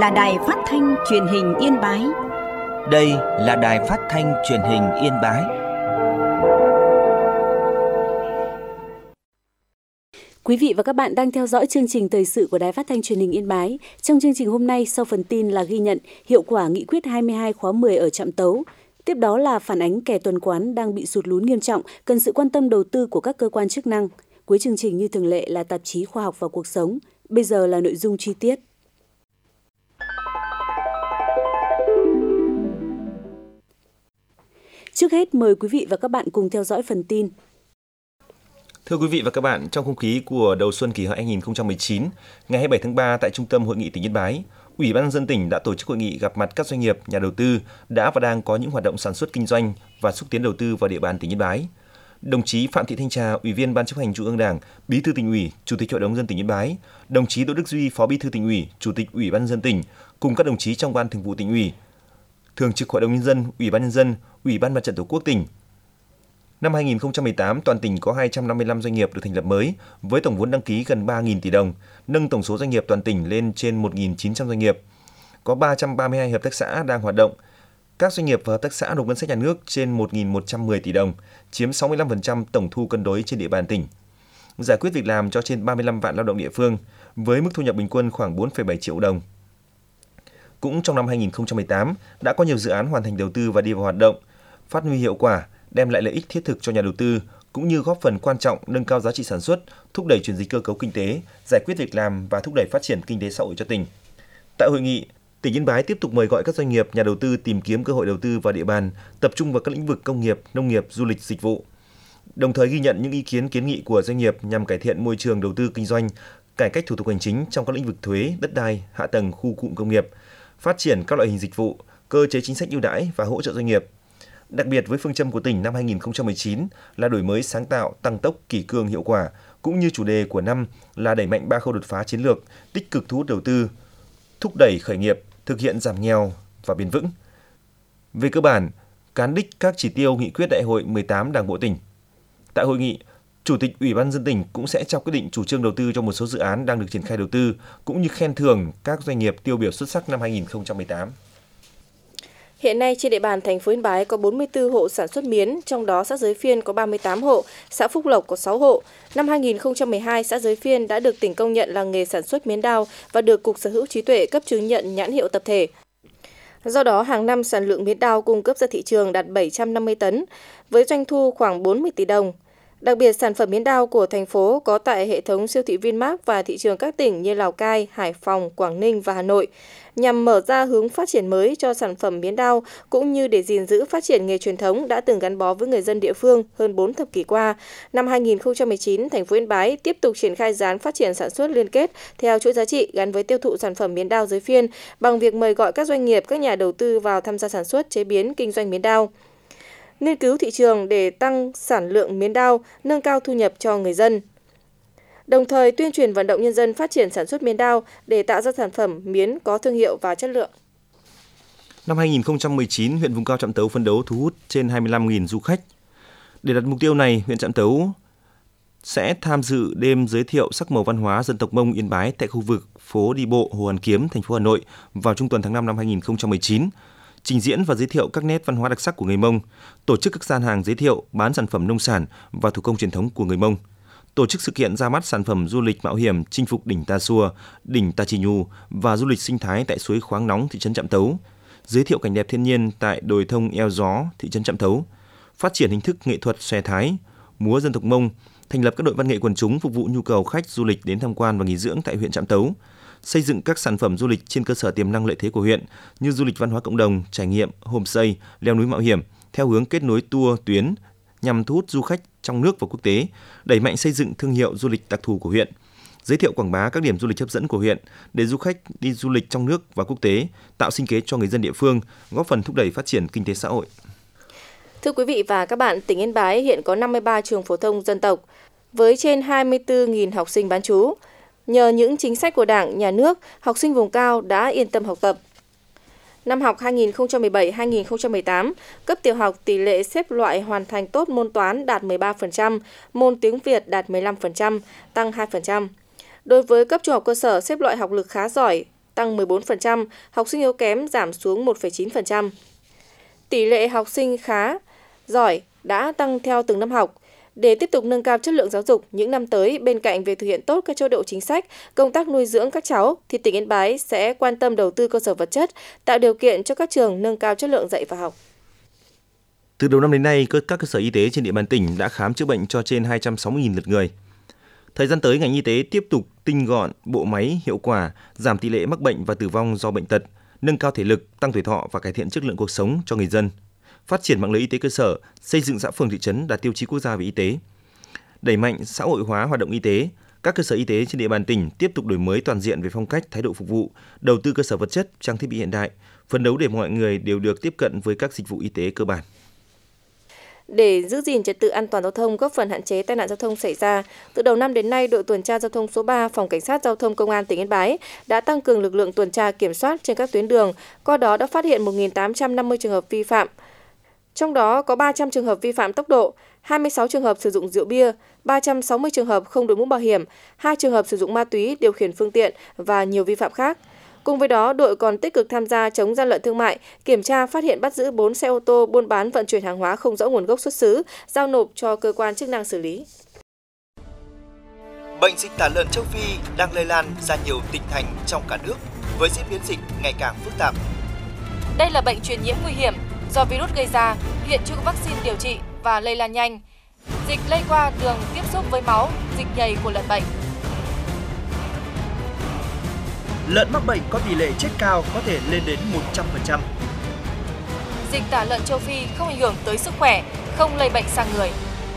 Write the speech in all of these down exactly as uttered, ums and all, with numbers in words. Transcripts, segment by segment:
là Đài Phát thanh Truyền hình Yên Bái. Đây là Đài Phát thanh Truyền hình Yên Bái. Quý vị và các bạn đang theo dõi chương trình thời sự của Đài Phát thanh Truyền hình Yên Bái. Trong chương trình hôm nay, sau phần tin là ghi nhận hiệu quả nghị quyết hai mươi hai khóa mười ở Trạm Tấu. Tiếp đó là phản ánh kè Tuần Quán đang bị sụt lún nghiêm trọng, cần sự quan tâm đầu tư của các cơ quan chức năng. Cuối chương trình như thường lệ là tạp chí Khoa học và Cuộc sống. Bây giờ là nội dung chi tiết. Trước hết, mời quý vị và các bạn cùng theo dõi phần tin. Thưa quý vị và các bạn, trong không khí của đầu xuân kỷ hợi hai nghìn không trăm mười chín, ngày hai mươi bảy tháng ba tại Trung tâm Hội nghị tỉnh Yên Bái, Ủy ban nhân dân tỉnh đã tổ chức hội nghị gặp mặt các doanh nghiệp, nhà đầu tư đã và đang có những hoạt động sản xuất kinh doanh và xúc tiến đầu tư vào địa bàn tỉnh Yên Bái. Đồng chí Phạm Thị Thanh Trà, Ủy viên Ban Chấp hành Trung ương Đảng, Bí thư Tỉnh ủy, Chủ tịch Hội đồng nhân dân tỉnh Yên Bái, đồng chí Đỗ Đức Duy, Phó Bí thư Tỉnh ủy, Chủ tịch Ủy ban nhân dân tỉnh cùng các đồng chí trong Ban Thường vụ Tỉnh ủy, Thường trực Hội đồng nhân dân, Ủy ban nhân dân, Ủy ban Mặt trận Tổ quốc tỉnh. Năm hai nghìn không trăm mười tám, toàn tỉnh có hai trăm năm mươi lăm doanh nghiệp được thành lập mới với tổng vốn đăng ký gần ba nghìn tỷ đồng, nâng tổng số doanh nghiệp toàn tỉnh lên trên một nghìn chín trăm doanh nghiệp. Có ba trăm ba mươi hai hợp tác xã đang hoạt động. Các doanh nghiệp và hợp tác xã nộp ngân sách nhà nước trên một nghìn một trăm mười tỷ đồng, chiếm sáu mươi lăm phần trăm tổng thu cân đối trên địa bàn tỉnh. Giải quyết việc làm cho trên ba mươi lăm vạn lao động địa phương với mức thu nhập bình quân khoảng bốn phẩy bảy triệu đồng. Cũng trong năm hai nghìn không trăm mười tám, đã có nhiều dự án hoàn thành đầu tư và đi vào hoạt động, phát huy hiệu quả, đem lại lợi ích thiết thực cho nhà đầu tư, cũng như góp phần quan trọng nâng cao giá trị sản xuất, thúc đẩy chuyển dịch cơ cấu kinh tế, giải quyết việc làm và thúc đẩy phát triển kinh tế xã hội cho tỉnh. Tại hội nghị, tỉnh Yên Bái tiếp tục mời gọi các doanh nghiệp, nhà đầu tư tìm kiếm cơ hội đầu tư vào địa bàn, tập trung vào các lĩnh vực công nghiệp, nông nghiệp, du lịch, dịch vụ. Đồng thời ghi nhận những ý kiến kiến nghị của doanh nghiệp nhằm cải thiện môi trường đầu tư kinh doanh, cải cách thủ tục hành chính trong các lĩnh vực thuế, đất đai, hạ tầng khu cụm công nghiệp, phát triển các loại hình dịch vụ, cơ chế chính sách ưu đãi và hỗ trợ doanh nghiệp. Đặc biệt với phương châm của tỉnh năm hai nghìn không trăm mười chín là đổi mới sáng tạo, tăng tốc, kỷ cương, hiệu quả, cũng như chủ đề của năm là đẩy mạnh ba khâu đột phá chiến lược, tích cực thu hút đầu tư, thúc đẩy khởi nghiệp, thực hiện giảm nghèo và bền vững. Về cơ bản, cán đích các chỉ tiêu nghị quyết Đại hội mười tám Đảng bộ tỉnh. Tại hội nghị, Chủ tịch Ủy ban nhân dân tỉnh cũng sẽ trao quyết định chủ trương đầu tư cho một số dự án đang được triển khai đầu tư, cũng như khen thưởng các doanh nghiệp tiêu biểu xuất sắc năm hai nghìn không trăm mười tám. Hiện nay trên địa bàn thành phố Yên Bái có bốn mươi tư hộ sản xuất miến, trong đó xã Giới Phiên có ba mươi tám hộ, xã Phúc Lộc có sáu hộ. Năm hai nghìn không trăm mười hai, xã Giới Phiên đã được tỉnh công nhận làng nghề sản xuất miến đao và được Cục Sở hữu trí tuệ cấp chứng nhận nhãn hiệu tập thể. Do đó, hàng năm sản lượng miến đao cung cấp ra thị trường đạt bảy trăm năm mươi tấn, với doanh thu khoảng bốn mươi tỷ đồng. Đặc biệt, sản phẩm miến đao của thành phố có tại hệ thống siêu thị Vinmart và thị trường các tỉnh như Lào Cai, Hải Phòng, Quảng Ninh và Hà Nội, nhằm mở ra hướng phát triển mới cho sản phẩm miến đao, cũng như để gìn giữ phát triển nghề truyền thống đã từng gắn bó với người dân địa phương hơn bốn thập kỷ qua. Năm hai nghìn không trăm mười chín, thành phố Yên Bái tiếp tục triển khai dự án phát triển sản xuất liên kết theo chuỗi giá trị gắn với tiêu thụ sản phẩm miến đao Giới Phiên bằng việc mời gọi các doanh nghiệp, các nhà đầu tư vào tham gia sản xuất, chế biến, kinh doanh miến đao. Nghiên cứu thị trường để tăng sản lượng miến đao, nâng cao thu nhập cho người dân. Đồng thời tuyên truyền vận động nhân dân phát triển sản xuất miến đao để tạo ra sản phẩm miến có thương hiệu và chất lượng. Năm hai nghìn không trăm mười chín, huyện vùng cao Trạm Tấu phấn đấu thu hút trên hai mươi lăm nghìn du khách. Để đạt mục tiêu này, huyện Trạm Tấu sẽ tham dự đêm giới thiệu sắc màu văn hóa dân tộc Mông Yên Bái tại khu vực phố đi bộ Hồ Hoàn Kiếm, thành phố Hà Nội vào trung tuần tháng năm năm hai nghìn không trăm mười chín. Trình diễn và giới thiệu các nét văn hóa đặc sắc của người Mông, tổ chức các gian hàng giới thiệu bán sản phẩm nông sản và thủ công truyền thống của người Mông, tổ chức sự kiện ra mắt sản phẩm du lịch mạo hiểm chinh phục đỉnh Ta Xua, đỉnh Ta Chỉ Nhu và du lịch sinh thái tại suối khoáng nóng thị trấn Trạm Tấu, giới thiệu cảnh đẹp thiên nhiên tại đồi thông eo gió thị trấn Trạm Tấu, phát triển hình thức nghệ thuật xòe thái, múa dân tộc Mông, thành lập các đội văn nghệ quần chúng phục vụ nhu cầu khách du lịch đến tham quan và nghỉ dưỡng tại huyện Trạm Tấu, xây dựng các sản phẩm du lịch trên cơ sở tiềm năng lợi thế của huyện như du lịch văn hóa cộng đồng, trải nghiệm, homestay, leo núi mạo hiểm theo hướng kết nối tour tuyến nhằm thu hút du khách trong nước và quốc tế, đẩy mạnh xây dựng thương hiệu du lịch đặc thù của huyện, giới thiệu quảng bá các điểm du lịch hấp dẫn của huyện để du khách đi du lịch trong nước và quốc tế, tạo sinh kế cho người dân địa phương, góp phần thúc đẩy phát triển kinh tế xã hội. Thưa quý vị và các bạn, tỉnh Yên Bái hiện có năm mươi ba trường phổ thông dân tộc với trên hai mươi tư nghìn học sinh bán trú. Nhờ những chính sách của Đảng, Nhà nước, học sinh vùng cao đã yên tâm học tập. Năm học hai nghìn không trăm mười bảy hai nghìn không trăm mười tám, cấp tiểu học tỷ lệ xếp loại hoàn thành tốt môn toán đạt mười ba phần trăm, môn tiếng Việt đạt mười lăm phần trăm, tăng hai phần trăm. Đối với cấp trung học cơ sở xếp loại học lực khá giỏi, tăng mười bốn phần trăm, học sinh yếu kém giảm xuống một phẩy chín phần trăm. Tỷ lệ học sinh khá, giỏi đã tăng theo từng năm học. Để tiếp tục nâng cao chất lượng giáo dục những năm tới, bên cạnh việc thực hiện tốt các chế độ chính sách, công tác nuôi dưỡng các cháu, thì tỉnh Yên Bái sẽ quan tâm đầu tư cơ sở vật chất, tạo điều kiện cho các trường nâng cao chất lượng dạy và học. Từ đầu năm đến nay, các cơ sở y tế trên địa bàn tỉnh đã khám chữa bệnh cho trên hai trăm sáu mươi nghìn lượt người. Thời gian tới, ngành y tế tiếp tục tinh gọn bộ máy hiệu quả, giảm tỷ lệ mắc bệnh và tử vong do bệnh tật, nâng cao thể lực, tăng tuổi thọ và cải thiện chất lượng cuộc sống cho người dân. Phát triển mạng lưới y tế cơ sở, xây dựng xã phường thị trấn đạt tiêu chí quốc gia về y tế. Đẩy mạnh xã hội hóa hoạt động y tế, các cơ sở y tế trên địa bàn tỉnh tiếp tục đổi mới toàn diện về phong cách, thái độ phục vụ, đầu tư cơ sở vật chất, trang thiết bị hiện đại, phấn đấu để mọi người đều được tiếp cận với các dịch vụ y tế cơ bản. Để giữ gìn trật tự an toàn giao thông, góp phần hạn chế tai nạn giao thông xảy ra, từ đầu năm đến nay, đội tuần tra giao thông số ba, Phòng Cảnh sát Giao thông Công an tỉnh Yên Bái đã tăng cường lực lượng tuần tra kiểm soát trên các tuyến đường, qua đó đã phát hiện một nghìn tám trăm năm mươi trường hợp vi phạm. Trong đó có ba trăm trường hợp vi phạm tốc độ, hai mươi sáu trường hợp sử dụng rượu bia, ba trăm sáu mươi trường hợp không đội mũ bảo hiểm, hai trường hợp sử dụng ma túy điều khiển phương tiện và nhiều vi phạm khác. Cùng với đó, đội còn tích cực tham gia chống gian lận thương mại, kiểm tra phát hiện bắt giữ bốn xe ô tô buôn bán vận chuyển hàng hóa không rõ nguồn gốc xuất xứ, giao nộp cho cơ quan chức năng xử lý. Bệnh dịch tả lợn châu Phi đang lây lan ra nhiều tỉnh thành trong cả nước với diễn biến dịch ngày càng phức tạp. Đây là bệnh truyền nhiễm nguy hiểm do virus gây ra, hiện chưa có vaccine điều trị và lây lan nhanh. Dịch lây qua đường tiếp xúc với máu, dịch nhầy của lợn bệnh. Lợn mắc bệnh có tỷ lệ chết cao có thể lên đến một trăm phần trăm. Dịch tả lợn châu Phi không ảnh hưởng tới sức khỏe, không lây bệnh sang người.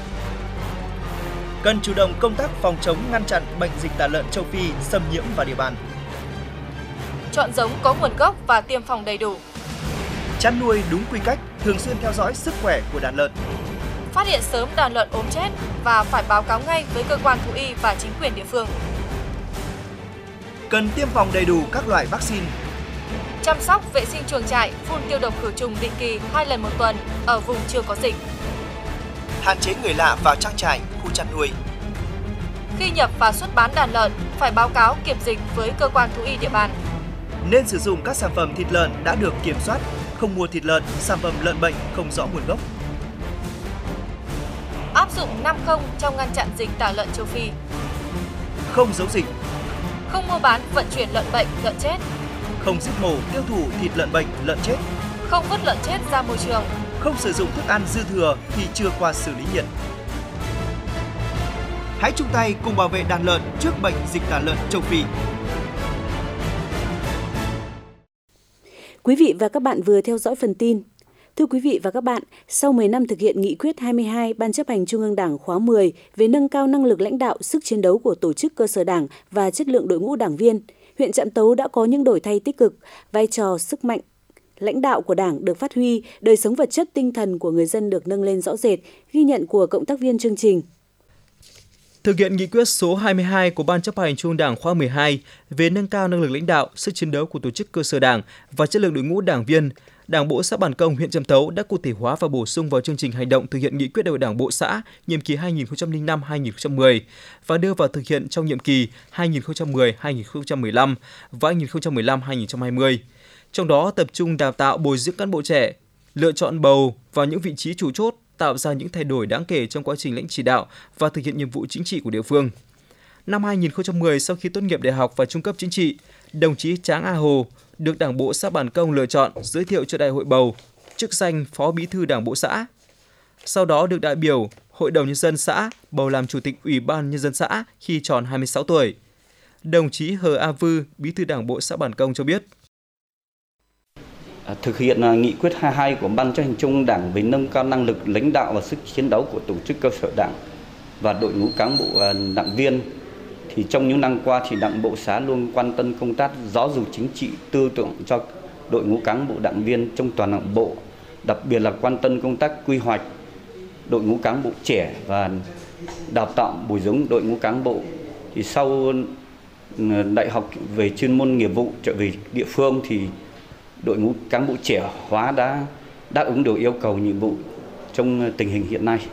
Cần chủ động công tác phòng chống ngăn chặn bệnh dịch tả lợn châu Phi xâm nhiễm vào địa bàn. Chọn giống có nguồn gốc và tiêm phòng đầy đủ. Chăn nuôi đúng quy cách, thường xuyên theo dõi sức khỏe của đàn lợn. Phát hiện sớm đàn lợn ốm chết và phải báo cáo ngay với cơ quan thú y và chính quyền địa phương. Cần tiêm phòng đầy đủ các loại vaccine. Chăm sóc vệ sinh chuồng trại, phun tiêu độc khử trùng định kỳ hai lần một tuần ở vùng chưa có dịch. Hạn chế người lạ vào trang trại, khu chăn nuôi. Khi nhập và xuất bán đàn lợn, phải báo cáo kiểm dịch với cơ quan thú y địa bàn. Nên sử dụng các sản phẩm thịt lợn đã được kiểm soát, không mua thịt lợn, sản phẩm lợn bệnh không rõ nguồn gốc. Áp dụng năm không trong ngăn chặn dịch tả lợn châu Phi. Không giấu dịch. Không mua bán, vận chuyển lợn bệnh, lợn chết. Không giết mổ, tiêu thụ thịt lợn bệnh, lợn chết. Không vứt lợn chết ra môi trường. Không sử dụng thức ăn dư thừa khi chưa qua xử lý nhiệt. Hãy chung tay cùng bảo vệ đàn lợn trước bệnh dịch tả lợn châu Phi. Quý vị và các bạn vừa theo dõi phần tin. Thưa quý vị và các bạn, sau mười năm thực hiện nghị quyết hai mươi hai Ban chấp hành Trung ương Đảng khóa mười về nâng cao năng lực lãnh đạo, sức chiến đấu của tổ chức cơ sở đảng và chất lượng đội ngũ đảng viên, huyện Trạm Tấu đã có những đổi thay tích cực, vai trò sức mạnh lãnh đạo của Đảng được phát huy, đời sống vật chất tinh thần của người dân được nâng lên rõ rệt, ghi nhận của cộng tác viên chương trình. Thực hiện nghị quyết số hai mươi hai của Ban chấp hành Trung ương Đảng khóa mười hai về nâng cao năng lực lãnh đạo, sức chiến đấu của tổ chức cơ sở đảng và chất lượng đội ngũ đảng viên, Đảng bộ xã Bản Công, huyện Trạm Tấu đã cụ thể hóa và bổ sung vào chương trình hành động thực hiện nghị quyết Đại hội Đảng bộ xã nhiệm kỳ hai nghìn không trăm lẻ năm đến hai nghìn không trăm mười và đưa vào thực hiện trong nhiệm kỳ hai nghìn không trăm mười đến hai nghìn không trăm mười lăm và hai nghìn không trăm mười lăm đến hai nghìn không trăm hai mươi. Trong đó tập trung đào tạo bồi dưỡng cán bộ trẻ, lựa chọn bầu vào những vị trí chủ chốt, tạo ra những thay đổi đáng kể trong quá trình lãnh chỉ đạo và thực hiện nhiệm vụ chính trị của địa phương. Năm hai nghìn không trăm mười, sau khi tốt nghiệp đại học và trung cấp chính trị, đồng chí Tráng A Hồ được Đảng bộ xã Bản Công lựa chọn giới thiệu cho đại hội bầu chức danh Phó Bí thư Đảng bộ xã. Sau đó được đại biểu Hội đồng Nhân dân xã bầu làm Chủ tịch Ủy ban Nhân dân xã khi tròn hai mươi sáu tuổi. Đồng chí Hờ A Vư, Bí thư Đảng bộ xã Bản Công cho biết. Thực hiện nghị quyết hai mươi hai của Ban chấp hành Trung ương Đảng về nâng cao năng lực lãnh đạo và sức chiến đấu của tổ chức cơ sở đảng và đội ngũ cán bộ đảng viên, thì trong những năm qua thì Đảng bộ xã luôn quan tâm công tác giáo dục chính trị tư tưởng cho đội ngũ cán bộ đảng viên trong toàn Đảng bộ, đặc biệt là quan tâm công tác quy hoạch đội ngũ cán bộ trẻ và đào tạo bồi dưỡng đội ngũ cán bộ. Thì sau đại học về chuyên môn nghiệp vụ trở về địa phương thì đội ngũ cán bộ trẻ hóa đã đáp ứng được yêu cầu nhiệm vụ trong tình hình hiện nay.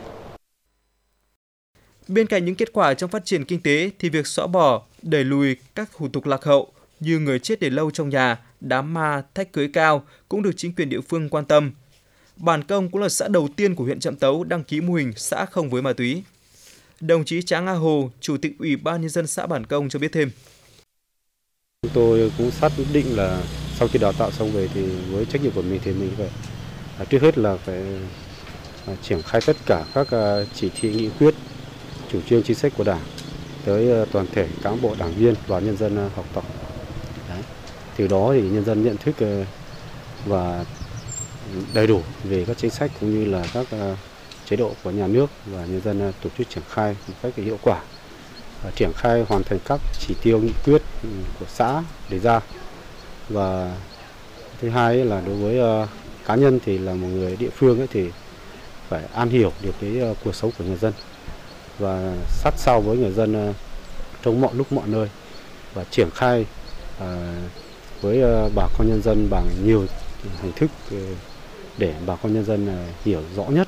Bên cạnh những kết quả trong phát triển kinh tế thì việc xóa bỏ, đẩy lùi các thủ tục lạc hậu như người chết để lâu trong nhà, đám ma, thách cưới cao cũng được chính quyền địa phương quan tâm. Bản Công cũng là xã đầu tiên của huyện Trạm Tấu đăng ký mô hình xã không với ma túy. Đồng chí Tráng A Hồ, Chủ tịch Ủy ban Nhân dân xã Bản Công cho biết thêm. Chúng tôi cũng xác định là sau khi đào tạo xong về thì với trách nhiệm của mình thì mình phải à, trước hết là phải à, triển khai tất cả các à, chỉ thị nghị quyết, chủ trương chính sách của Đảng tới à, toàn thể cán bộ đảng viên và nhân dân à, học tập. Đấy. Từ đó thì nhân dân nhận thức à, và đầy đủ về các chính sách cũng như là các à, chế độ của nhà nước và nhân dân à, tổ chức triển khai một cách hiệu quả. Triển khai hoàn thành các chỉ tiêu nghị quyết của xã đề ra. Và thứ hai là đối với uh, cá nhân thì là một người địa phương ấy thì phải am hiểu được cái uh, cuộc sống của người dân và sát sao với người dân uh, trong mọi lúc mọi nơi và triển khai uh, với uh, bà con nhân dân bằng nhiều hình thức uh, để bà con nhân dân uh, hiểu rõ nhất.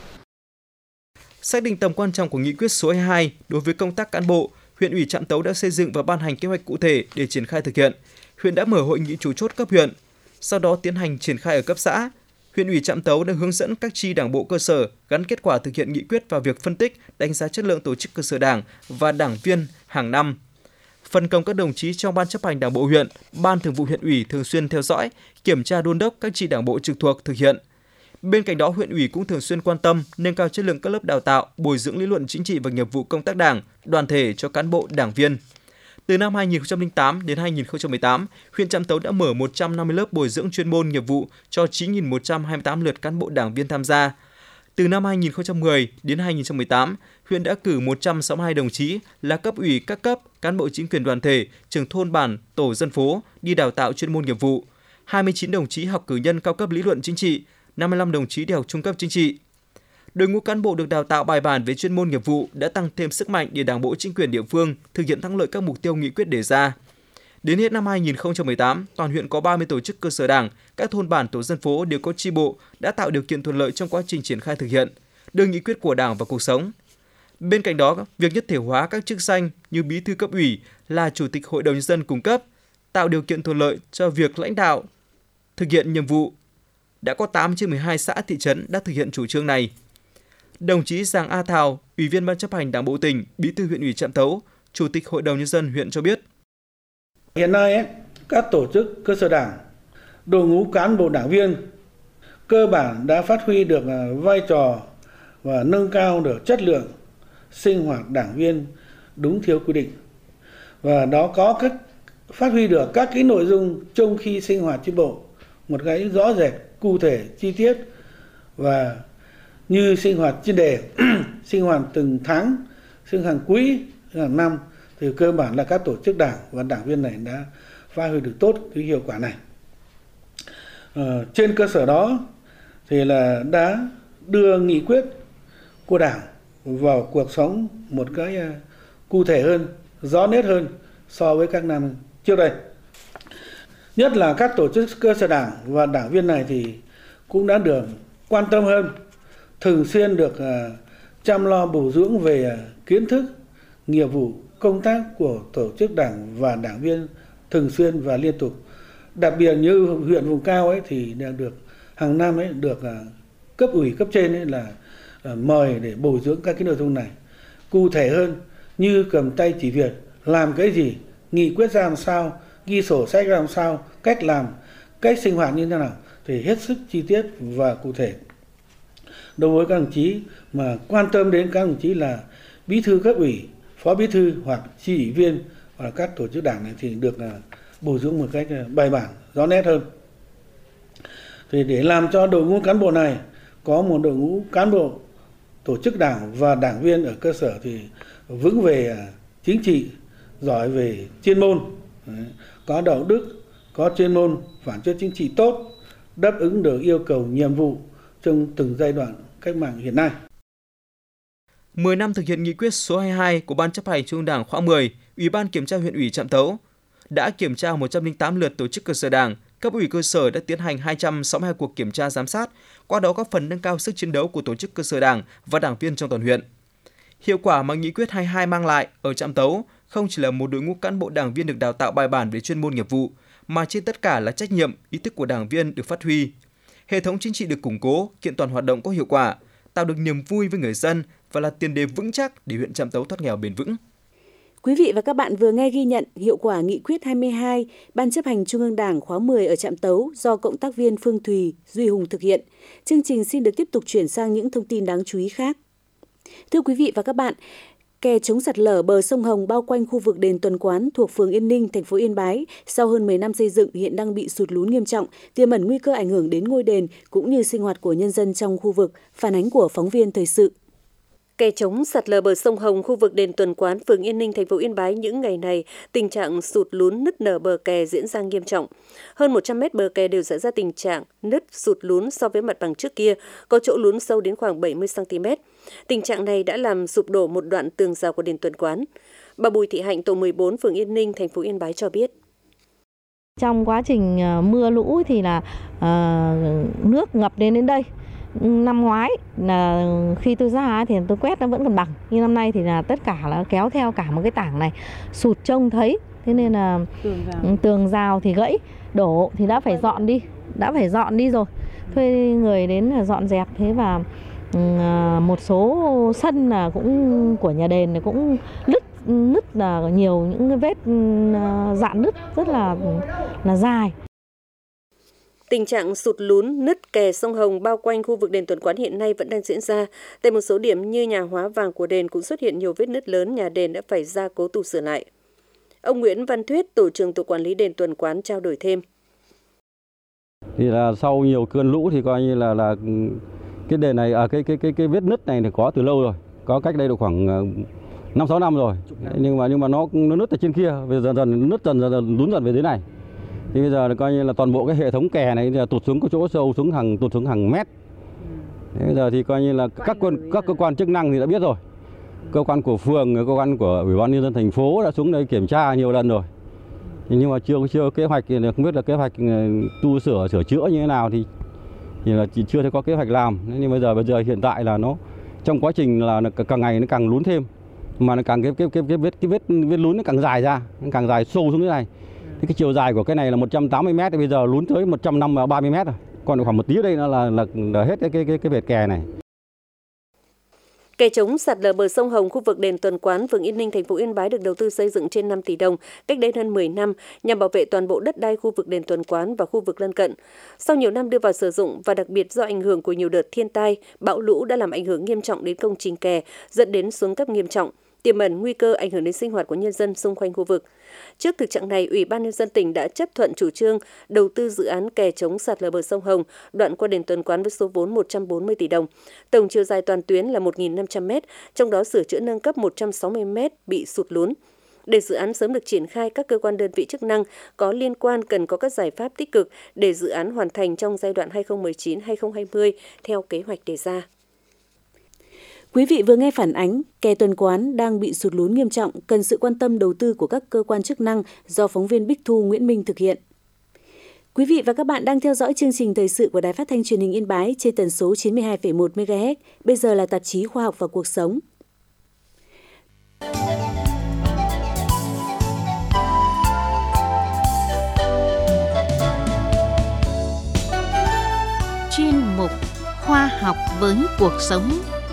Xác định tầm quan trọng của nghị quyết số hai mươi hai đối với công tác cán bộ, huyện ủy Trạm Tấu đã xây dựng và ban hành kế hoạch cụ thể để triển khai thực hiện. Huyện đã mở hội nghị chủ chốt cấp huyện, sau đó tiến hành triển khai ở cấp xã. Huyện ủy Trạm Tấu đã hướng dẫn các chi đảng bộ cơ sở gắn kết quả thực hiện nghị quyết vào việc phân tích, đánh giá chất lượng tổ chức cơ sở đảng và đảng viên hàng năm. Phân công các đồng chí trong ban chấp hành đảng bộ huyện, ban thường vụ huyện ủy thường xuyên theo dõi, kiểm tra đôn đốc các chi đảng bộ trực thuộc thực hiện. Bên cạnh đó, huyện ủy cũng thường xuyên quan tâm nâng cao chất lượng các lớp đào tạo, bồi dưỡng lý luận chính trị và nghiệp vụ công tác đảng, đoàn thể cho cán bộ đảng viên. Từ năm hai nghìn không trăm lẻ tám đến hai nghìn không trăm mười tám, huyện Trạm Tấu đã mở một trăm năm mươi lớp bồi dưỡng chuyên môn nghiệp vụ cho chín nghìn một trăm hai mươi tám lượt cán bộ đảng viên tham gia. Từ năm hai nghìn không trăm mười đến hai nghìn không trăm mười tám, huyện đã cử một trăm sáu mươi hai đồng chí là cấp ủy các cấp, cán bộ chính quyền đoàn thể, trưởng thôn bản, tổ dân phố đi đào tạo chuyên môn nghiệp vụ, hai mươi chín đồng chí học cử nhân cao cấp lý luận chính trị, năm mươi lăm đồng chí đi học trung cấp chính trị. Đội ngũ cán bộ được đào tạo bài bản về chuyên môn nghiệp vụ đã tăng thêm sức mạnh để Đảng bộ chính quyền địa phương thực hiện thắng lợi các mục tiêu nghị quyết đề ra. Đến hết năm hai nghìn không trăm mười tám, toàn huyện có ba mươi tổ chức cơ sở đảng, các thôn bản tổ dân phố đều có chi bộ đã tạo điều kiện thuận lợi trong quá trình triển khai thực hiện, đưa nghị quyết của Đảng vào cuộc sống. Bên cạnh đó, việc nhất thể hóa các chức danh như bí thư cấp ủy là chủ tịch hội đồng nhân dân cung cấp, tạo điều kiện thuận lợi cho việc lãnh đạo thực hiện nhiệm vụ. Đã có tám trên mười hai xã thị trấn đã thực hiện chủ trương này. Đồng chí Giàng A Thào, Ủy viên Ban chấp hành Đảng bộ tỉnh, Bí thư huyện ủy Trạm Tấu, Chủ tịch Hội đồng nhân dân huyện cho biết: Hiện nay ấy, các tổ chức cơ sở đảng, đội ngũ cán bộ đảng viên cơ bản đã phát huy được vai trò và nâng cao được chất lượng sinh hoạt đảng viên đúng theo quy định. Và đó có các phát huy được các cái nội dung trong khi sinh hoạt chi bộ một cái rõ rệt, cụ thể, chi tiết và như sinh hoạt chuyên đề, sinh hoạt từng tháng, sinh hoạt quý, hàng năm thì cơ bản là các tổ chức đảng và đảng viên này đã phát huy được tốt cái hiệu quả này. Ờ, trên cơ sở đó thì là đã đưa nghị quyết của Đảng vào cuộc sống một cái uh, cụ thể hơn, rõ nét hơn so với các năm trước đây. Nhất là các tổ chức cơ sở đảng và đảng viên này thì cũng đã được quan tâm hơn, thường xuyên được uh, chăm lo bồi dưỡng về uh, kiến thức, nghiệp vụ, công tác của tổ chức đảng và đảng viên thường xuyên và liên tục. Đặc biệt như huyện vùng cao ấy thì đang được hàng năm ấy được uh, cấp ủy cấp trên ấy là uh, mời để bồi dưỡng các cái nội dung này cụ thể hơn, như cầm tay chỉ việc, làm cái gì, nghị quyết ra làm sao, ghi sổ sách ra làm sao, cách làm, cách sinh hoạt như thế nào thì hết sức chi tiết và cụ thể. Đối với các đồng chí mà quan tâm đến các đồng chí là bí thư cấp ủy, phó bí thư hoặc chi ủy viên và các tổ chức đảng này thì được uh, bồi dưỡng một cách uh, bài bản, rõ nét hơn. Thì để làm cho đội ngũ cán bộ này có một đội ngũ cán bộ tổ chức đảng và đảng viên ở cơ sở thì vững về uh, chính trị, giỏi về chuyên môn, đấy, có đạo đức, có chuyên môn, bản chất chính trị tốt, đáp ứng được yêu cầu nhiệm vụ trong từng giai đoạn cách mạng hiện nay. mười năm thực hiện nghị quyết số hai mươi hai của Ban chấp hành Trung ương Đảng khóa mười, Ủy ban kiểm tra huyện ủy Trạm Tấu đã kiểm tra một trăm lẻ tám lượt tổ chức cơ sở đảng, cấp ủy cơ sở đã tiến hành hai trăm sáu mươi hai cuộc kiểm tra giám sát, qua đó góp phần nâng cao sức chiến đấu của tổ chức cơ sở đảng và đảng viên trong toàn huyện. Hiệu quả mà nghị quyết hai mươi hai mang lại ở Trạm Tấu không chỉ là một đội ngũ cán bộ đảng viên được đào tạo bài bản về chuyên môn nghiệp vụ, mà trên tất cả là trách nhiệm, ý thức của đảng viên được phát huy. Hệ thống chính trị được củng cố, kiện toàn hoạt động có hiệu quả, tạo được niềm vui với người dân và là tiền đề vững chắc để huyện Trạm Tấu thoát nghèo bền vững. Quý vị và các bạn vừa nghe ghi nhận hiệu quả nghị quyết hai mươi hai Ban chấp hành Trung ương Đảng khóa mười ở Trạm Tấu do cộng tác viên Phương Thùy, Duy Hùng thực hiện. Chương trình xin được tiếp tục chuyển sang những thông tin đáng chú ý khác. Thưa quý vị và các bạn, kè chống sạt lở bờ sông Hồng bao quanh khu vực đền Tuần Quán thuộc phường Yên Ninh, thành phố Yên Bái sau hơn mười năm xây dựng hiện đang bị sụt lún nghiêm trọng, tiềm ẩn nguy cơ ảnh hưởng đến ngôi đền cũng như sinh hoạt của nhân dân trong khu vực. Phản ánh của phóng viên thời sự. Kè chống sạt lở bờ sông Hồng, khu vực đền Tuần Quán, phường Yên Ninh, thành phố Yên Bái những ngày này, tình trạng sụt lún nứt nở bờ kè diễn ra nghiêm trọng. Hơn một trăm mét bờ kè đều xảy ra tình trạng nứt sụt lún so với mặt bằng trước kia, có chỗ lún sâu đến khoảng bảy mươi xăng ti mét. Tình trạng này đã làm sụp đổ một đoạn tường rào của đền Tuần Quán. Bà Bùi Thị Hạnh, tổ mười bốn, phường Yên Ninh, thành phố Yên Bái cho biết. Trong quá trình mưa lũ thì là uh, nước ngập đến đến đây. Năm ngoái là khi tôi ra thì tôi quét nó vẫn còn bằng, nhưng năm nay thì là tất cả là kéo theo cả một cái tảng này sụt trông thấy, thế nên là tường rào, tường rào thì gãy, đổ thì đã phải dọn đi, đã phải dọn đi rồi, thuê người đến là dọn dẹp. Thế và một số sân là cũng của nhà đền cũng nứt nứt là nhiều những cái vết dạn nứt rất là là dài. Tình trạng sụt lún, nứt kè sông Hồng bao quanh khu vực đền Tuần Quán hiện nay vẫn đang diễn ra. Tại một số điểm như nhà hóa vàng của đền cũng xuất hiện nhiều vết nứt lớn, nhà đền đã phải gia cố tu sửa lại. Ông Nguyễn Văn Thuyết, tổ trưởng tổ quản lý đền Tuần Quán trao đổi thêm. Thì là sau nhiều cơn lũ thì coi như là là cái đền này, à, cái cái cái cái vết nứt này thì có từ lâu rồi, có cách đây được khoảng năm sáu năm rồi. Nhưng mà nhưng mà nó nó nứt ở trên kia, về dần dần nứt dần dần lún dần về dưới này. Thì bây giờ là coi như là toàn bộ cái hệ thống kè này là tụt xuống có chỗ sâu xuống hàng tụt xuống hàng mét. Thế bây giờ thì coi như là các quân các cơ quan chức năng thì đã biết rồi. Cơ quan của phường, cơ quan của Ủy ban nhân dân thành phố đã xuống đây kiểm tra nhiều lần rồi. Nhưng mà chưa chưa kế hoạch thì không biết là kế hoạch tu sửa sửa chữa như thế nào thì thì là chỉ chưa thấy có kế hoạch làm. Nhưng bây giờ bây giờ hiện tại là nó trong quá trình là càng ngày nó càng lún thêm, mà nó càng cái cái cái cái vết cái vết vết lún nó càng dài ra, nó càng dài sâu xuống dưới này. Thì cái chiều dài của cái này là một trăm tám mươi mét, thì bây giờ lún tới một trăm ba mươi mét rồi. Còn khoảng một tí đây nó là, là là hết cái cái cái cái vệt kè này. Kè chống sạt lở bờ sông Hồng, khu vực đền Tuần Quán, phường Yên Ninh, thành phố Yên Bái được đầu tư xây dựng trên năm tỷ đồng, cách đây hơn mười năm, nhằm bảo vệ toàn bộ đất đai khu vực đền Tuần Quán và khu vực lân cận. Sau nhiều năm đưa vào sử dụng và đặc biệt do ảnh hưởng của nhiều đợt thiên tai, bão lũ đã làm ảnh hưởng nghiêm trọng đến công trình kè, dẫn đến xuống cấp nghiêm trọng, tiềm ẩn nguy cơ ảnh hưởng đến sinh hoạt của nhân dân xung quanh khu vực. Trước thực trạng này, Ủy ban nhân dân tỉnh đã chấp thuận chủ trương đầu tư dự án kè chống sạt lở bờ sông Hồng, đoạn qua đền Tuần Quán với số vốn một trăm bốn mươi tỷ đồng. Tổng chiều dài toàn tuyến là một nghìn năm trăm mét, trong đó sửa chữa nâng cấp một trăm sáu mươi mét bị sụt lún. Để dự án sớm được triển khai, các cơ quan đơn vị chức năng có liên quan cần có các giải pháp tích cực để dự án hoàn thành trong giai đoạn hai nghìn không trăm mười chín đến hai nghìn không trăm hai mươi theo kế hoạch đề ra. Quý vị vừa nghe phản ánh kè Tuần Quán đang bị sụt lún nghiêm trọng, cần sự quan tâm đầu tư của các cơ quan chức năng do phóng viên Bích Thu, Nguyễn Minh thực hiện. Quý vị và các bạn đang theo dõi chương trình thời sự của Đài Phát thanh Truyền hình Yên Bái trên tần số chín mươi hai phẩy một mê ga héc. Bây giờ là tạp chí Khoa học và Cuộc sống. Chuyên mục Khoa học với cuộc sống.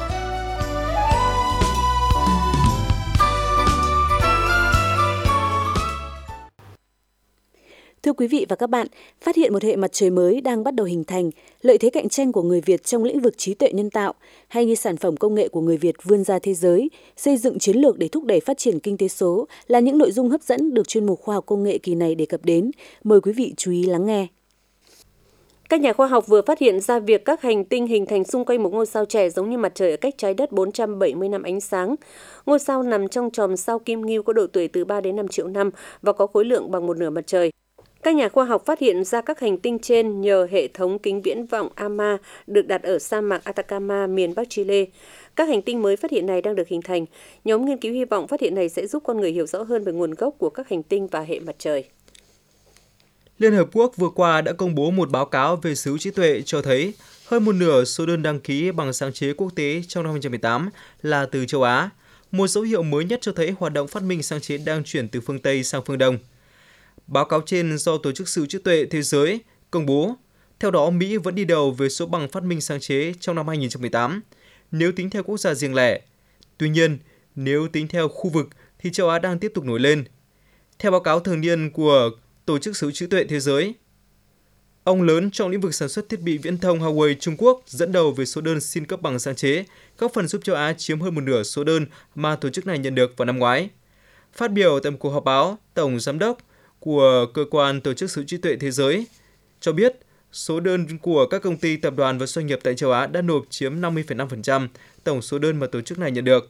Thưa quý vị và các bạn, phát hiện một hệ mặt trời mới đang bắt đầu hình thành, lợi thế cạnh tranh của người Việt trong lĩnh vực trí tuệ nhân tạo, hay như sản phẩm công nghệ của người Việt vươn ra thế giới, xây dựng chiến lược để thúc đẩy phát triển kinh tế số là những nội dung hấp dẫn được chuyên mục Khoa học Công nghệ kỳ này đề cập đến. Mời quý vị chú ý lắng nghe. Các nhà khoa học vừa phát hiện ra việc các hành tinh hình thành xung quanh một ngôi sao trẻ giống như mặt trời ở cách trái đất bốn trăm bảy mươi năm ánh sáng. Ngôi sao nằm trong chòm sao Kim Ngưu có độ tuổi từ ba đến năm triệu năm và có khối lượng bằng một nửa mặt trời. Các nhà khoa học phát hiện ra các hành tinh trên nhờ hệ thống kính viễn vọng a em a được đặt ở sa mạc Atacama, miền Bắc Chile. Các hành tinh mới phát hiện này đang được hình thành. Nhóm nghiên cứu hy vọng phát hiện này sẽ giúp con người hiểu rõ hơn về nguồn gốc của các hành tinh và hệ mặt trời. Liên Hợp Quốc vừa qua đã công bố một báo cáo về sở hữu trí tuệ cho thấy hơn một nửa số đơn đăng ký bằng sáng chế quốc tế trong năm hai không một tám là từ châu Á. Một dấu hiệu mới nhất cho thấy hoạt động phát minh sáng chế đang chuyển từ phương Tây sang phương Đông. Báo cáo trên do Tổ chức Sở hữu trí tuệ thế giới công bố. Theo đó, Mỹ vẫn đi đầu về số bằng phát minh sáng chế trong năm hai nghìn không trăm mười tám, nếu tính theo quốc gia riêng lẻ. Tuy nhiên, nếu tính theo khu vực thì châu Á đang tiếp tục nổi lên. Theo báo cáo thường niên của Tổ chức Sở hữu trí tuệ thế giới, ông lớn trong lĩnh vực sản xuất thiết bị viễn thông Huawei Trung Quốc dẫn đầu về số đơn xin cấp bằng sáng chế, góp phần giúp châu Á chiếm hơn một nửa số đơn mà tổ chức này nhận được vào năm ngoái. Phát biểu tại một cuộc họp báo, Tổng Giám đốc của Cơ quan Tổ chức Sở hữu trí tuệ thế giới cho biết số đơn của các công ty, tập đoàn và doanh nghiệp tại châu Á đã nộp chiếm năm mươi phẩy năm phần trăm tổng số đơn mà tổ chức này nhận được.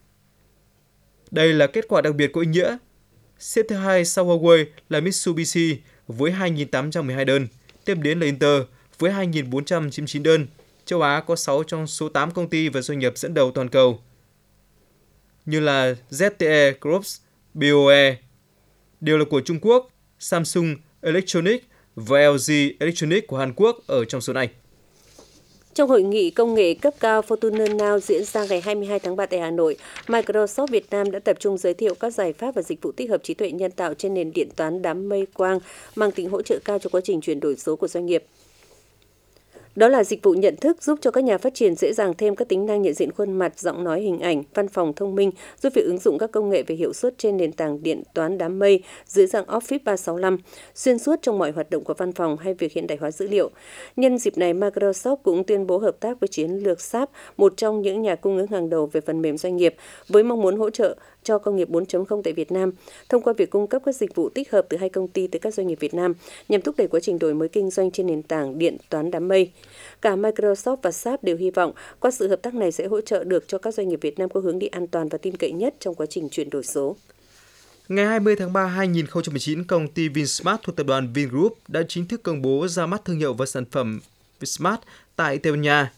Đây là kết quả đặc biệt có ý nghĩa. Xếp thứ hai sau Huawei là Mitsubishi với hai nghìn tám trăm mười hai đơn, tiếp đến là Inter với hai nghìn bốn trăm chín mươi chín đơn. Châu Á có sáu trong số tám công ty và doanh nghiệp dẫn đầu toàn cầu, như là Z T E Groups, B O E, đều là của Trung Quốc, Samsung Electronics và L G Electronics của Hàn Quốc ở trong số này. Trong hội nghị công nghệ cấp cao Fortuner Now diễn ra ngày hai mươi hai tháng ba tại Hà Nội, Microsoft Việt Nam đã tập trung giới thiệu các giải pháp và dịch vụ tích hợp trí tuệ nhân tạo trên nền điện toán đám mây quang mang tính hỗ trợ cao cho quá trình chuyển đổi số của doanh nghiệp. Đó là dịch vụ nhận thức giúp cho các nhà phát triển dễ dàng thêm các tính năng nhận diện khuôn mặt, giọng nói, hình ảnh, văn phòng thông minh, giúp việc ứng dụng các công nghệ về hiệu suất trên nền tảng điện toán đám mây dưới dạng Office ba sáu năm, xuyên suốt trong mọi hoạt động của văn phòng hay việc hiện đại hóa dữ liệu. Nhân dịp này, Microsoft cũng tuyên bố hợp tác với chiến lược ét a pê, một trong những nhà cung ứng hàng đầu về phần mềm doanh nghiệp, với mong muốn hỗ trợ cho công nghiệp bốn chấm không tại Việt Nam, thông qua việc cung cấp các dịch vụ tích hợp từ hai công ty tới các doanh nghiệp Việt Nam, nhằm thúc đẩy quá trình đổi mới kinh doanh trên nền tảng điện toán đám mây. Cả Microsoft và ét a pê đều hy vọng qua sự hợp tác này sẽ hỗ trợ được cho các doanh nghiệp Việt Nam có hướng đi an toàn và tin cậy nhất trong quá trình chuyển đổi số. Ngày hai mươi tháng ba năm hai nghìn không trăm mười chín, công ty Vinsmart thuộc tập đoàn Vingroup đã chính thức công bố ra mắt thương hiệu và sản phẩm Vinsmart tại Tây Ban Nha.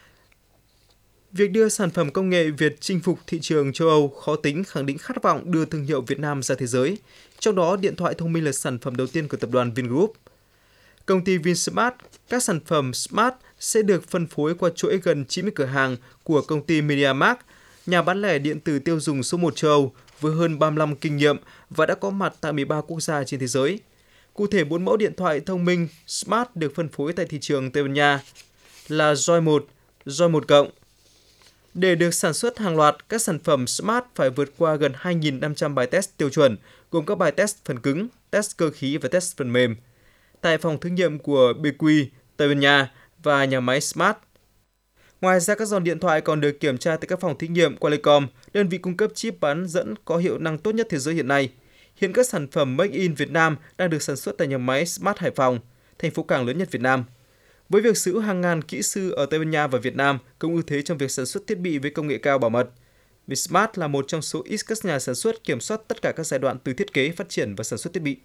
Việc đưa sản phẩm công nghệ Việt chinh phục thị trường châu Âu khó tính khẳng định khát vọng đưa thương hiệu Việt Nam ra thế giới. Trong đó, điện thoại thông minh là sản phẩm đầu tiên của tập đoàn Vingroup. Công ty Vinsmart, các sản phẩm Smart sẽ được phân phối qua chuỗi gần chín mươi cửa hàng của công ty MediaMarkt, nhà bán lẻ điện tử tiêu dùng số một châu Âu với hơn ba mươi lăm kinh nghiệm và đã có mặt tại mười ba quốc gia trên thế giới. Cụ thể, bốn mẫu điện thoại thông minh Smart được phân phối tại thị trường Tây Ban Nha là Joy một, Joy một cộng. Để được sản xuất hàng loạt, các sản phẩm Smart phải vượt qua gần hai nghìn năm trăm bài test tiêu chuẩn, gồm các bài test phần cứng, test cơ khí và test phần mềm, tại phòng thí nghiệm của bê quy, Tây Ban Nha và nhà máy Smart. Ngoài ra, các dòng điện thoại còn được kiểm tra tại các phòng thí nghiệm Qualcomm, đơn vị cung cấp chip bán dẫn có hiệu năng tốt nhất thế giới hiện nay. Hiện các sản phẩm Make in Việt Nam đang được sản xuất tại nhà máy Smart Hải Phòng, thành phố cảng lớn nhất Việt Nam. Với việc sở hữu hàng ngàn kỹ sư ở Tây Ban Nha và Việt Nam, công ưu thế trong việc sản xuất thiết bị với công nghệ cao bảo mật, Vinsmart là một trong số ít các nhà sản xuất kiểm soát tất cả các giai đoạn từ thiết kế, phát triển và sản xuất thiết bị.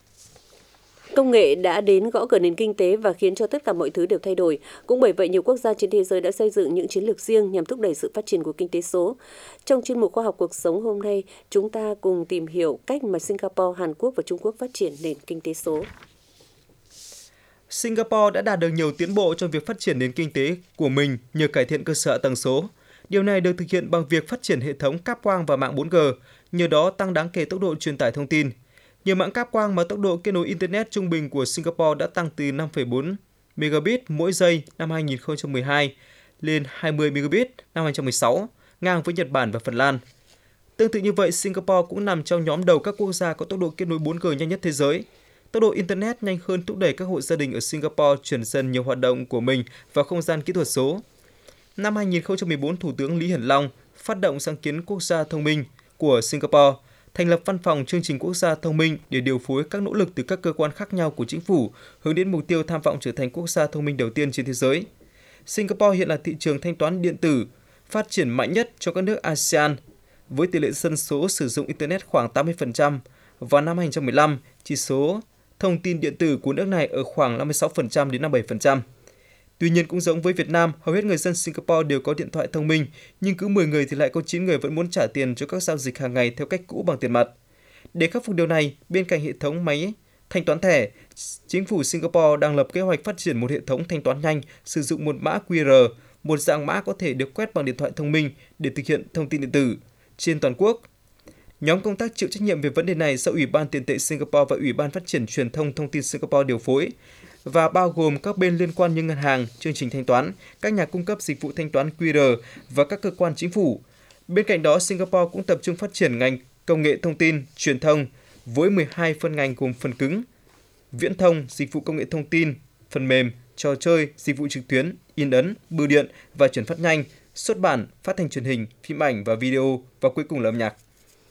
Công nghệ đã đến gõ cửa nền kinh tế và khiến cho tất cả mọi thứ đều thay đổi. Cũng bởi vậy, nhiều quốc gia trên thế giới đã xây dựng những chiến lược riêng nhằm thúc đẩy sự phát triển của kinh tế số. Trong chuyên mục Khoa học Cuộc sống hôm nay, chúng ta cùng tìm hiểu cách mà Singapore, Hàn Quốc và Trung Quốc phát triển nền kinh tế số. Singapore đã đạt được nhiều tiến bộ trong việc phát triển nền kinh tế của mình nhờ cải thiện cơ sở hạ tầng số. Điều này được thực hiện bằng việc phát triển hệ thống cáp quang và mạng bốn G, nhờ đó tăng đáng kể tốc độ truyền tải thông tin. Nhờ mạng cáp quang mà tốc độ kết nối Internet trung bình của Singapore đã tăng từ năm phẩy bốn megabit mỗi giây năm hai nghìn không trăm mười hai lên hai mươi megabit năm hai nghìn không trăm mười sáu, ngang với Nhật Bản và Phần Lan. Tương tự như vậy, Singapore cũng nằm trong nhóm đầu các quốc gia có tốc độ kết nối bốn G nhanh nhất thế giới. Tốc độ Internet nhanh hơn thúc đẩy các hộ gia đình ở Singapore chuyển dần nhiều hoạt động của mình vào không gian kỹ thuật số. Năm hai nghìn không trăm mười bốn, Thủ tướng Lý Hiển Long phát động sáng kiến quốc gia thông minh của Singapore, thành lập văn phòng chương trình quốc gia thông minh để điều phối các nỗ lực từ các cơ quan khác nhau của chính phủ hướng đến mục tiêu tham vọng trở thành quốc gia thông minh đầu tiên trên thế giới. Singapore hiện là thị trường thanh toán điện tử phát triển mạnh nhất trong các nước a sê an, với tỷ lệ dân số sử dụng Internet khoảng tám mươi phần trăm. Vào năm hai nghìn không trăm mười lăm, chỉ số thông tin điện tử của nước này ở khoảng năm mươi sáu phần trăm đến năm mươi bảy phần trăm. Tuy nhiên, cũng giống với Việt Nam, hầu hết người dân Singapore đều có điện thoại thông minh, nhưng cứ mười người thì lại có chín người vẫn muốn trả tiền cho các giao dịch hàng ngày theo cách cũ bằng tiền mặt. Để khắc phục điều này, bên cạnh hệ thống máy thanh toán thẻ, chính phủ Singapore đang lập kế hoạch phát triển một hệ thống thanh toán nhanh sử dụng một mã quy rờ, một dạng mã có thể được quét bằng điện thoại thông minh để thực hiện thông tin điện tử trên toàn quốc. Nhóm công tác chịu trách nhiệm về vấn đề này do Ủy ban Tiền tệ Singapore và Ủy ban Phát triển Truyền thông Thông tin Singapore điều phối và bao gồm các bên liên quan như ngân hàng, chương trình thanh toán, các nhà cung cấp dịch vụ thanh toán quy rờ và các cơ quan chính phủ. Bên cạnh đó, Singapore cũng tập trung phát triển ngành công nghệ thông tin, truyền thông với mười hai phân ngành gồm phần cứng, viễn thông, dịch vụ công nghệ thông tin, phần mềm, trò chơi, dịch vụ trực tuyến, in ấn, bưu điện và chuyển phát nhanh, xuất bản, phát thanh truyền hình, phim ảnh và video và cuối cùng là âm nhạc.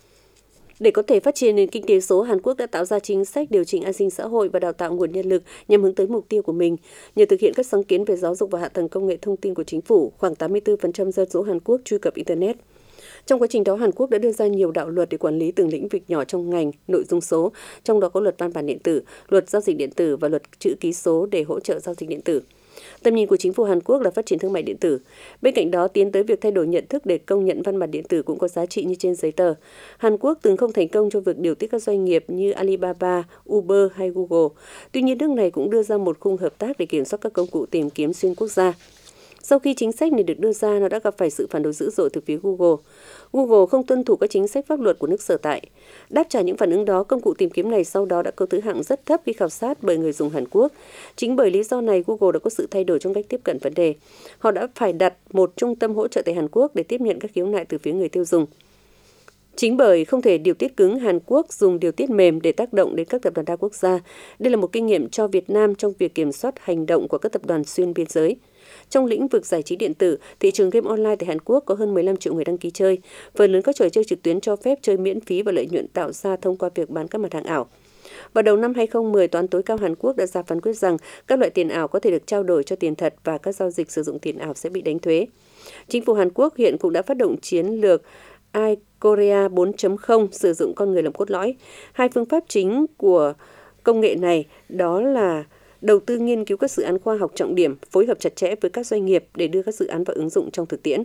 Để có thể phát triển nền kinh tế số, Hàn Quốc đã tạo ra chính sách điều chỉnh an sinh xã hội và đào tạo nguồn nhân lực nhằm hướng tới mục tiêu của mình. Nhờ thực hiện các sáng kiến về giáo dục và hạ tầng công nghệ thông tin của chính phủ, khoảng tám mươi tư phần trăm dân số Hàn Quốc truy cập Internet. Trong quá trình đó, Hàn Quốc đã đưa ra nhiều đạo luật để quản lý từng lĩnh vực nhỏ trong ngành nội dung số, trong đó có luật văn bản điện tử, luật giao dịch điện tử và luật chữ ký số để hỗ trợ giao dịch điện tử. Tầm nhìn của chính phủ Hàn Quốc là phát triển thương mại điện tử. Bên cạnh đó, tiến tới việc thay đổi nhận thức để công nhận văn bản điện tử cũng có giá trị như trên giấy tờ. Hàn Quốc từng không thành công trong việc điều tiết các doanh nghiệp như Alibaba, Uber hay Google. Tuy nhiên, nước này cũng đưa ra một khung hợp tác để kiểm soát các công cụ tìm kiếm xuyên quốc gia. Sau khi chính sách này được đưa ra, nó đã gặp phải sự phản đối dữ dội từ phía Google. Google không tuân thủ các chính sách pháp luật của nước sở tại. Đáp trả những phản ứng đó, công cụ tìm kiếm này sau đó đã có thứ hạng rất thấp khi khảo sát bởi người dùng Hàn Quốc. Chính bởi lý do này, Google đã có sự thay đổi trong cách tiếp cận vấn đề. Họ đã phải đặt một trung tâm hỗ trợ tại Hàn Quốc để tiếp nhận các khiếu nại từ phía người tiêu dùng. Chính bởi không thể điều tiết cứng, Hàn Quốc dùng điều tiết mềm để tác động đến các tập đoàn đa quốc gia. Đây là một kinh nghiệm cho Việt Nam trong việc kiểm soát hành động của các tập đoàn xuyên biên giới. Trong lĩnh vực giải trí điện tử, thị trường game online tại Hàn Quốc có hơn mười lăm triệu người đăng ký chơi. Phần lớn các trò chơi trực tuyến cho phép chơi miễn phí và lợi nhuận tạo ra thông qua việc bán các mặt hàng ảo. Vào đầu năm hai không một không, Tòa án tối cao Hàn Quốc đã ra phán quyết rằng các loại tiền ảo có thể được trao đổi cho tiền thật và các giao dịch sử dụng tiền ảo sẽ bị đánh thuế. Chính phủ Hàn Quốc hiện cũng đã phát động chiến lược iKorea bốn chấm không sử dụng con người làm cốt lõi. Hai phương pháp chính của công nghệ này đó là đầu tư nghiên cứu các dự án khoa học trọng điểm, phối hợp chặt chẽ với các doanh nghiệp để đưa các dự án vào ứng dụng trong thực tiễn.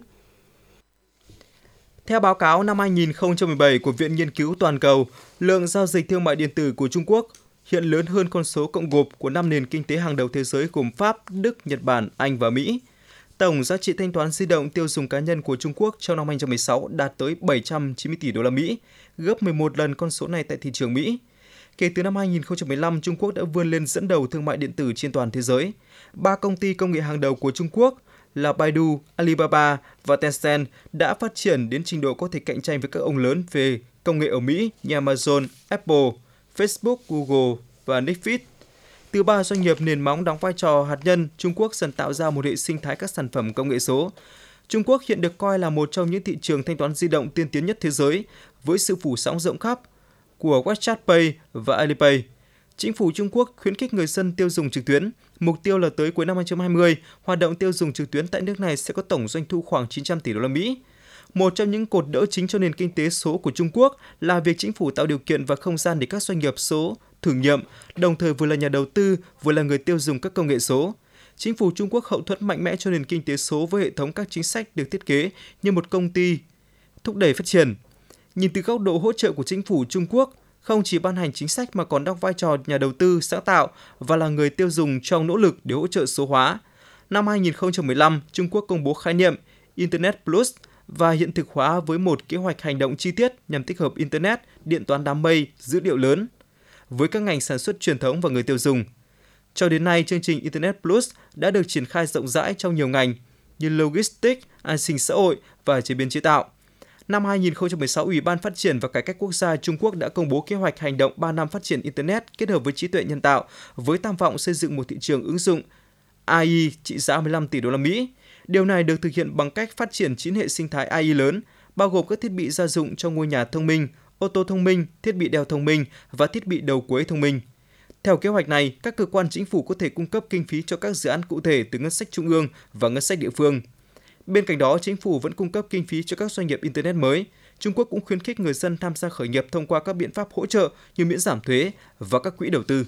Theo báo cáo năm hai không một bảy của Viện Nghiên cứu Toàn cầu, lượng giao dịch thương mại điện tử của Trung Quốc hiện lớn hơn con số cộng gộp của năm nền kinh tế hàng đầu thế giới gồm Pháp, Đức, Nhật Bản, Anh và Mỹ. Tổng giá trị thanh toán di động tiêu dùng cá nhân của Trung Quốc trong năm hai không một sáu đạt tới bảy trăm chín mươi tỷ đô la Mỹ, gấp mười một lần con số này tại thị trường Mỹ. Kể từ năm hai không một lăm, Trung Quốc đã vươn lên dẫn đầu thương mại điện tử trên toàn thế giới. Ba công ty công nghệ hàng đầu của Trung Quốc là Baidu, Alibaba và Tencent đã phát triển đến trình độ có thể cạnh tranh với các ông lớn về công nghệ ở Mỹ như Amazon, Apple, Facebook, Google và Netflix. Từ ba doanh nghiệp nền móng đóng vai trò hạt nhân, Trung Quốc dần tạo ra một hệ sinh thái các sản phẩm công nghệ số. Trung Quốc hiện được coi là một trong những thị trường thanh toán di động tiên tiến nhất thế giới với sự phủ sóng rộng khắp của WeChat Pay và Alipay. Chính phủ Trung Quốc khuyến khích người dân tiêu dùng trực tuyến. Mục tiêu là tới cuối năm hai không hai không, hoạt động tiêu dùng trực tuyến tại nước này sẽ có tổng doanh thu khoảng chín trăm tỷ đô la Mỹ. Một trong những cột đỡ chính cho nền kinh tế số của Trung Quốc là việc chính phủ tạo điều kiện và không gian để các doanh nghiệp số thử nghiệm, đồng thời vừa là nhà đầu tư, vừa là người tiêu dùng các công nghệ số. Chính phủ Trung Quốc hậu thuẫn mạnh mẽ cho nền kinh tế số với hệ thống các chính sách được thiết kế như một công ty thúc đẩy phát triển. Nhìn từ góc độ hỗ trợ của chính phủ Trung Quốc, không chỉ ban hành chính sách mà còn đóng vai trò nhà đầu tư sáng tạo và là người tiêu dùng trong nỗ lực để hỗ trợ số hóa. Năm hai không một lăm, Trung Quốc công bố khái niệm Internet Plus và hiện thực hóa với một kế hoạch hành động chi tiết nhằm tích hợp Internet, điện toán đám mây, dữ liệu lớn với các ngành sản xuất truyền thống và người tiêu dùng. Cho đến nay, chương trình Internet Plus đã được triển khai rộng rãi trong nhiều ngành như logistics, an sinh xã hội và chế biến chế tạo. Năm hai không một sáu, Ủy ban Phát triển và Cải cách Quốc gia Trung Quốc đã công bố kế hoạch hành động ba năm phát triển Internet kết hợp với trí tuệ nhân tạo với tham vọng xây dựng một thị trường ứng dụng a i trị giá mười lăm tỷ đô la Mỹ. Điều này được thực hiện bằng cách phát triển chín hệ sinh thái a i lớn, bao gồm các thiết bị gia dụng cho ngôi nhà thông minh, ô tô thông minh, thiết bị đeo thông minh và thiết bị đầu cuối thông minh. Theo kế hoạch này, các cơ quan chính phủ có thể cung cấp kinh phí cho các dự án cụ thể từ ngân sách trung ương và ngân sách địa phương. Bên cạnh đó, chính phủ vẫn cung cấp kinh phí cho các doanh nghiệp Internet mới. Trung Quốc cũng khuyến khích người dân tham gia khởi nghiệp thông qua các biện pháp hỗ trợ như miễn giảm thuế và các quỹ đầu tư.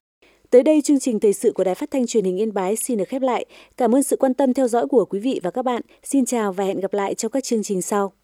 Tới đây, chương trình thời sự của Đài Phát thanh Truyền hình Yên Bái xin được khép lại. Cảm ơn sự quan tâm theo dõi của quý vị và các bạn. Xin chào và hẹn gặp lại trong các chương trình sau.